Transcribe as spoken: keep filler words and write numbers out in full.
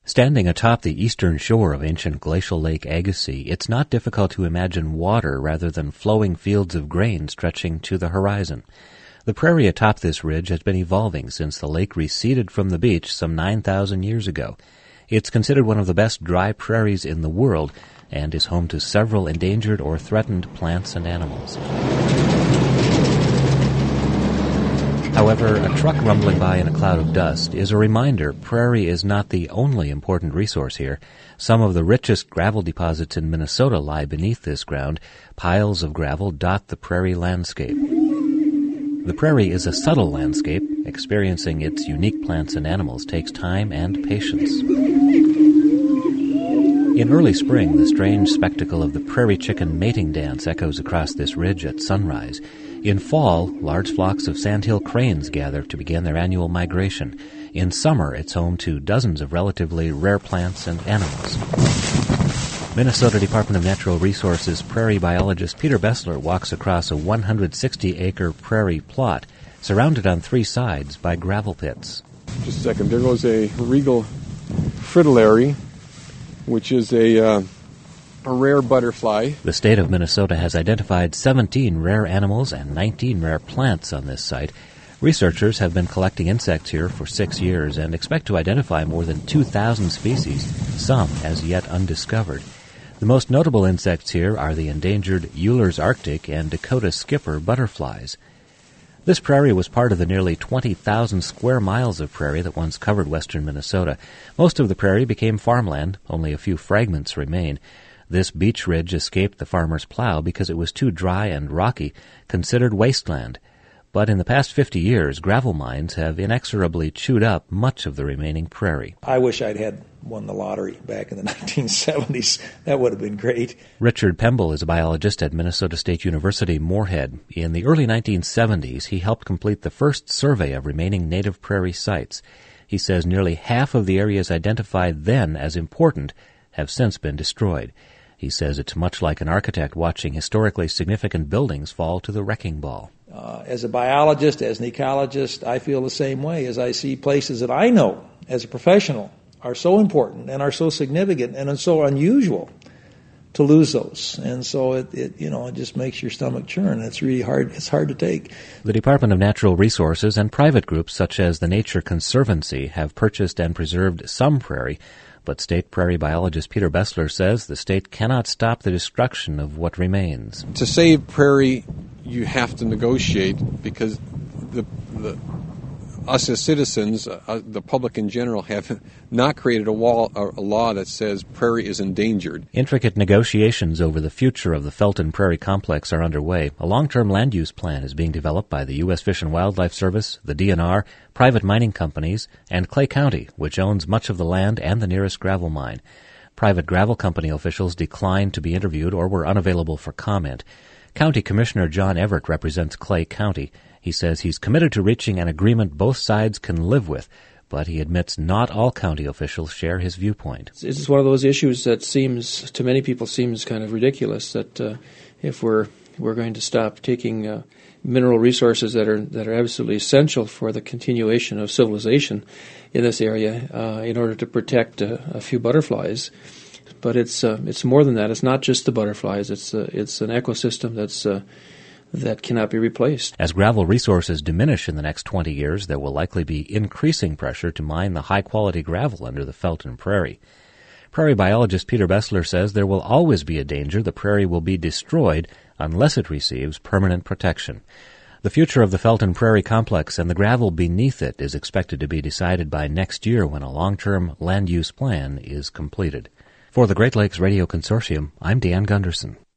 Standing atop the eastern shore of ancient glacial Lake Agassiz, it's not difficult to imagine water rather than flowing fields of grain stretching to the horizon. The prairie atop this ridge has been evolving since the lake receded from the beach some nine thousand years ago. It's considered one of the best dry prairies in the world and is home to several endangered or threatened plants and animals. However, a truck rumbling by in a cloud of dust is a reminder prairie is not the only important resource here. Some of the richest gravel deposits in Minnesota lie beneath this ground. Piles of gravel dot the prairie landscape. The prairie is a subtle landscape. Experiencing its unique plants and animals takes time and patience. In early spring, the strange spectacle of the prairie chicken mating dance echoes across this ridge at sunrise. In fall, large flocks of sandhill cranes gather to begin their annual migration. In summer, it's home to dozens of relatively rare plants and animals. Minnesota Department of Natural Resources prairie biologist Peter Bessler walks across a one hundred sixty acre prairie plot, surrounded on three sides by gravel pits. Just a second. There goes a regal fritillary, which is a... Uh A rare butterfly. The state of Minnesota has identified seventeen rare animals and nineteen rare plants on this site. Researchers have been collecting insects here for six years and expect to identify more than two thousand species, some as yet undiscovered. The most notable insects here are the endangered Euler's Arctic and Dakota skipper butterflies. This prairie was part of the nearly twenty thousand square miles of prairie that once covered western Minnesota. Most of the prairie became farmland. Only a few fragments remain. This beach ridge escaped the farmer's plow because it was too dry and rocky, considered wasteland. But in the past fifty years, gravel mines have inexorably chewed up much of the remaining prairie. I wish I'd had won the lottery back in the nineteen seventies. That would have been great. Richard Pemble is a biologist at Minnesota State University, Moorhead. In the early nineteen seventies, he helped complete the first survey of remaining native prairie sites. He says nearly half of the areas identified then as important have since been destroyed. He says it's much like an architect watching historically significant buildings fall to the wrecking ball. Uh, as a biologist, as an ecologist, I feel the same way as I see places that I know as a professional are so important and are so significant and are so unusual to lose those. And so it, it you know, it just makes your stomach churn. It's really hard. It's hard to take. The Department of Natural Resources and private groups such as the Nature Conservancy have purchased and preserved some prairie. But state prairie biologist Peter Bessler says the state cannot stop the destruction of what remains. To save prairie, you have to negotiate because the, the us as citizens, uh, the public in general, have not created a, wall, a law that says prairie is endangered. Intricate negotiations over the future of the Felton Prairie Complex are underway. A long-term land use plan is being developed by the U S Fish and Wildlife Service, the D N R, private mining companies, and Clay County, which owns much of the land and the nearest gravel mine. Private gravel company officials declined to be interviewed or were unavailable for comment. County Commissioner John Everett represents Clay County. He says he's committed to reaching an agreement both sides can live with, but he admits not all county officials share his viewpoint. This is one of those issues that seems, to many people, seems kind of ridiculous, that uh, if we're we're going to stop taking uh, mineral resources that are that are absolutely essential for the continuation of civilization in this area uh, in order to protect uh, a few butterflies. But it's uh, it's more than that. It's not just the butterflies. It's uh, it's an ecosystem that's uh, that cannot be replaced. As gravel resources diminish in the next twenty years, there will likely be increasing pressure to mine the high-quality gravel under the Felton Prairie. Prairie biologist Peter Bessler says there will always be a danger the prairie will be destroyed unless it receives permanent protection. The future of the Felton Prairie Complex and the gravel beneath it is expected to be decided by next year when a long-term land use plan is completed. For the Great Lakes Radio Consortium, I'm Dan Gunderson.